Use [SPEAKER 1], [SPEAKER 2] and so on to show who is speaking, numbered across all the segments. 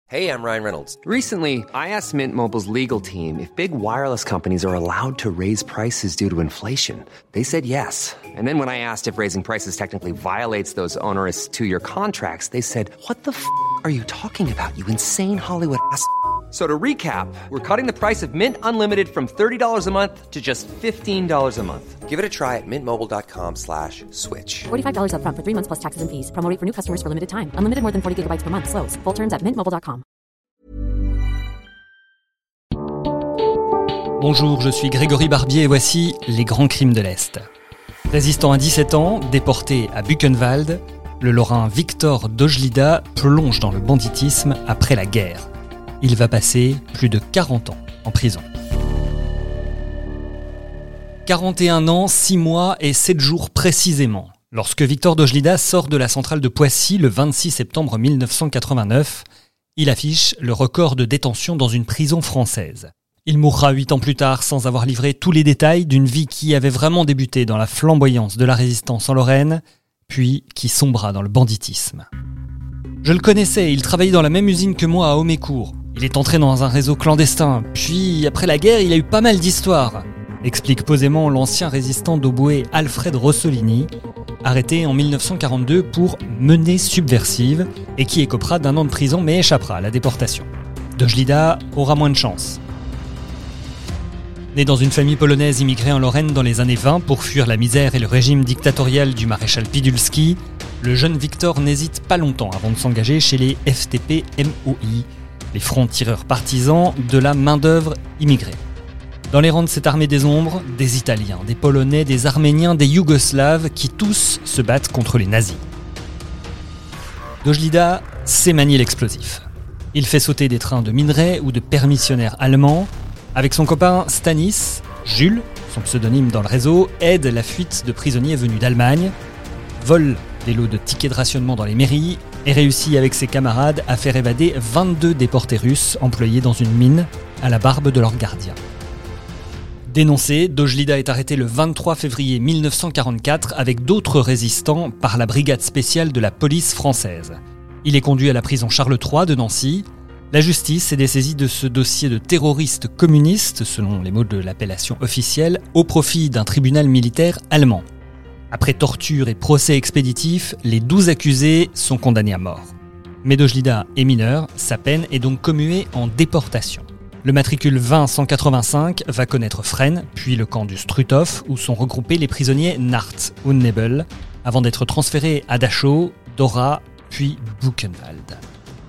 [SPEAKER 1] Hey, I'm Ryan Reynolds.
[SPEAKER 2] Recently, I asked Mint Mobile's legal team if big wireless companies are allowed to raise prices due to inflation. They said yes. And then when I asked if raising prices technically violates those onerous two-year contracts, they said, "What the f*** are you talking about, you insane Hollywood ass?" So to recap, we're cutting the price of Mint Unlimited from $30 a month to just $15 a month.
[SPEAKER 1] Give it a try at mintmobile.com/switch.
[SPEAKER 3] $45 up front for 3 months plus taxes and fees. Promo rate for new customers for limited time. Unlimited more than 40 gigabytes per month. Slows full terms at mintmobile.com.
[SPEAKER 4] Bonjour, je suis Grégory Barbier et voici les grands crimes de l'Est. Résistant à 17 ans, déporté à Buchenwald, le Lorrain Victor Dojlida plonge dans le banditisme après la guerre. Il va passer plus de 40 ans en prison. 41 ans, 6 mois et 7 jours précisément. Lorsque Victor Dojlida sort de la centrale de Poissy le 26 septembre 1989, il affiche le record de détention dans une prison française. Il mourra 8 ans plus tard sans avoir livré tous les détails d'une vie qui avait vraiment débuté dans la flamboyance de la résistance en Lorraine, puis qui sombra dans le banditisme. Je le connaissais, il travaillait dans la même usine que moi à Homécourt. Il est entré dans un réseau clandestin, puis après la guerre, il a eu pas mal d'histoires, explique posément l'ancien résistant d'Auboë Alfred Rossolini, arrêté en 1942 pour menées subversive et qui écopera d'1 an de prison mais échappera à la déportation. Dojlida aura moins de chance. Né dans une famille polonaise immigrée en Lorraine dans les années 20 pour fuir la misère et le régime dictatorial du maréchal Pidulski, le jeune Victor n'hésite pas longtemps avant de s'engager chez les FTP-MOI, les francs-tireurs partisans de la main-d'œuvre immigrée. Dans les rangs de cette armée des ombres, des Italiens, des Polonais, des Arméniens, des Yougoslaves qui tous se battent contre les nazis. Dojlida sait manier l'explosif. Il fait sauter des trains de minerais ou de permissionnaires allemands. Avec son copain Stanis, Jules, son pseudonyme dans le réseau, aide la fuite de prisonniers venus d'Allemagne, vole des lots de tickets de rationnement dans les mairies et réussit avec ses camarades à faire évader 22 déportés russes employés dans une mine à la barbe de leur gardien. Dénoncé, Dojlida est arrêté le 23 février 1944 avec d'autres résistants par la brigade spéciale de la police française. Il est conduit à la prison Charles III de Nancy. La justice s'est dessaisie de ce dossier de terroriste communiste, selon les mots de l'appellation officielle, au profit d'un tribunal militaire allemand. Après torture et procès expéditifs, les 12 accusés sont condamnés à mort. Mais Dojlida est mineur, sa peine est donc commuée en déportation. Le matricule 20185 va connaître Fresnes, puis le camp du Struthof, où sont regroupés les prisonniers Naht und Nebel, avant d'être transférés à Dachau, Dora, puis Buchenwald.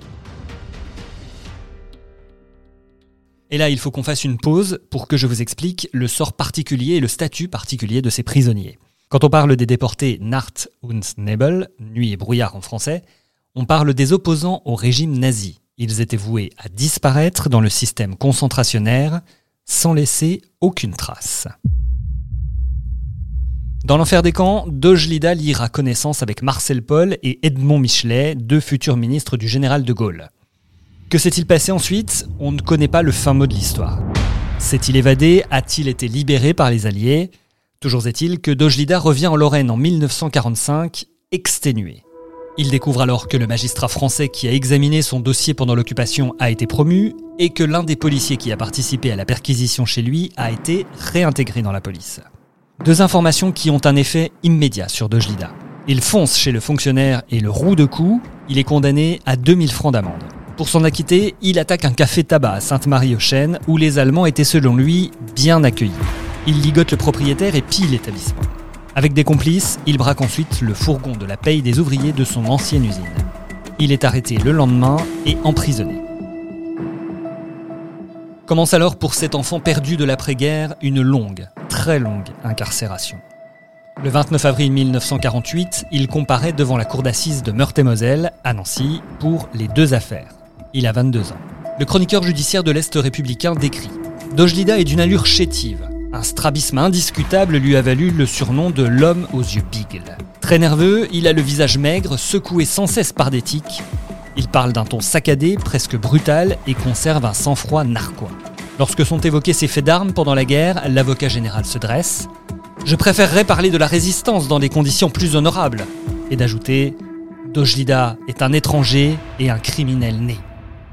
[SPEAKER 4] Et là, il faut qu'on fasse une pause pour que je vous explique le sort particulier et le statut particulier de ces prisonniers. Quand on parle des déportés Naht und Nebel, nuit et brouillard en français, on parle des opposants au régime nazi. Ils étaient voués à disparaître dans le système concentrationnaire sans laisser aucune trace. Dans l'enfer des camps, Dojlida liera connaissance avec Marcel Paul et Edmond Michelet, 2 futurs ministres du général de Gaulle. Que s'est-il passé ensuite ? On ne connaît pas le fin mot de l'histoire. S'est-il évadé ? A-t-il été libéré par les Alliés ? Toujours est-il que Dojlida revient en Lorraine en 1945, exténué. Il découvre alors que le magistrat français qui a examiné son dossier pendant l'occupation a été promu et que l'un des policiers qui a participé à la perquisition chez lui a été réintégré dans la police. 2 informations qui ont un effet immédiat sur Dojlida. Il fonce chez le fonctionnaire et le roue de coups, il est condamné à 2000 francs d'amende. Pour s'en acquitter, il attaque un café-tabac à Sainte-Marie-aux-Chênes où les Allemands étaient selon lui bien accueillis. Il ligote le propriétaire et pille l'établissement. Avec des complices, il braque ensuite le fourgon de la paye des ouvriers de son ancienne usine. Il est arrêté le lendemain et emprisonné. Commence alors pour cet enfant perdu de l'après-guerre une longue, très longue incarcération. Le 29 avril 1948, il comparaît devant la cour d'assises de Meurthe-et-Moselle, à Nancy, pour les 2 affaires. Il a 22 ans. Le chroniqueur judiciaire de l'Est républicain décrit « Dojlida est d'une allure chétive. Un strabisme indiscutable lui a valu le surnom de l'homme aux yeux bigles. Très nerveux, il a le visage maigre, secoué sans cesse par des tics. Il parle d'un ton saccadé, presque brutal, et conserve un sang-froid narquois. Lorsque sont évoqués ses faits d'armes pendant la guerre, l'avocat général se dresse. Je préférerais parler de la résistance dans des conditions plus honorables. Et d'ajouter « Dojlida est un étranger et un criminel né.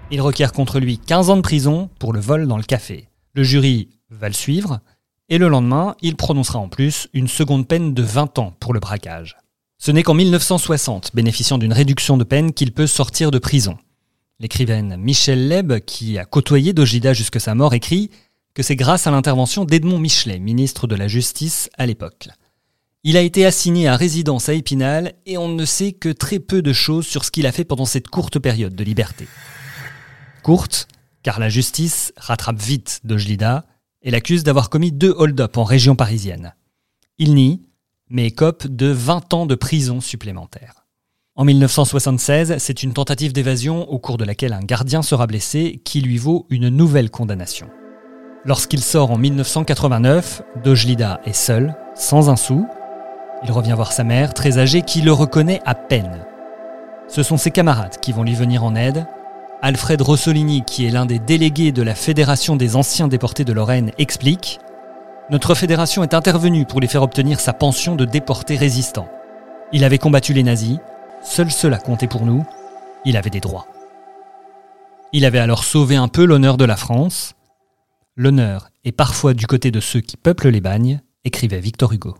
[SPEAKER 4] Il requiert contre lui 15 ans de prison pour le vol dans le café. Le jury va le suivre et le lendemain, il prononcera en plus une seconde peine de 20 ans pour le braquage. Ce n'est qu'en 1960, bénéficiant d'une réduction de peine, qu'il peut sortir de prison. L'écrivaine Michèle Leb, qui a côtoyé Dojlida jusque sa mort, écrit que c'est grâce à l'intervention d'Edmond Michelet, ministre de la Justice à l'époque. Il a été assigné à résidence à Épinal et on ne sait que très peu de choses sur ce qu'il a fait pendant cette courte période de liberté. Courte, car la justice rattrape vite Dojlida et l'accuse d'avoir commis 2 hold-up en région parisienne. Il nie, mais écope de 20 ans de prison supplémentaire. En 1976, c'est une tentative d'évasion au cours de laquelle un gardien sera blessé qui lui vaut une nouvelle condamnation. Lorsqu'il sort en 1989, Dojlida est seul, sans un sou. Il revient voir sa mère, très âgée, qui le reconnaît à peine. Ce sont ses camarades qui vont lui venir en aide. Alfred Rossolini, qui est l'un des délégués de la Fédération des anciens déportés de Lorraine, explique « Notre fédération est intervenue pour lui faire obtenir sa pension de déporté résistant. Il avait combattu les nazis, seul cela comptait pour nous, il avait des droits. Il avait alors sauvé un peu l'honneur de la France. L'honneur est parfois du côté de ceux qui peuplent les bagnes », écrivait Victor Hugo.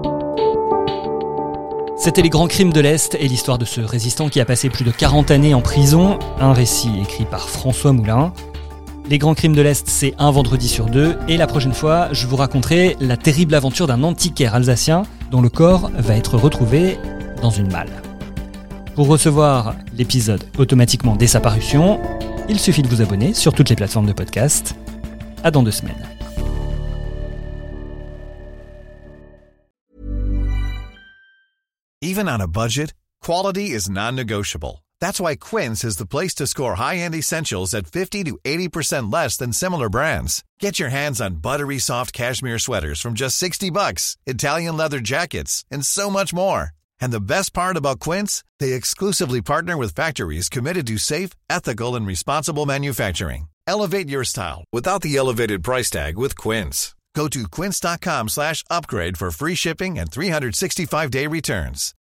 [SPEAKER 4] C'était Les Grands Crimes de l'Est et l'histoire de ce résistant qui a passé plus de 40 années en prison, un récit écrit par François Moulin. Les Grands Crimes de l'Est, c'est un vendredi sur 2, et la prochaine fois, je vous raconterai la terrible aventure d'un antiquaire alsacien dont le corps va être retrouvé dans une malle. Pour recevoir l'épisode automatiquement dès sa parution, il suffit de vous abonner sur toutes les plateformes de podcast. À dans 2 semaines.
[SPEAKER 5] Even on a budget, quality is non-negotiable. That's why Quince is the place to score high-end essentials at 50 to 80% less than similar brands. Get your hands on buttery soft cashmere sweaters from just $60, Italian leather jackets, and so much more. And the best part about Quince, they exclusively partner with factories committed to safe, ethical, and responsible manufacturing. Elevate your style without the elevated price tag with Quince. Go to quince.com/upgrade for free shipping and 365-day returns.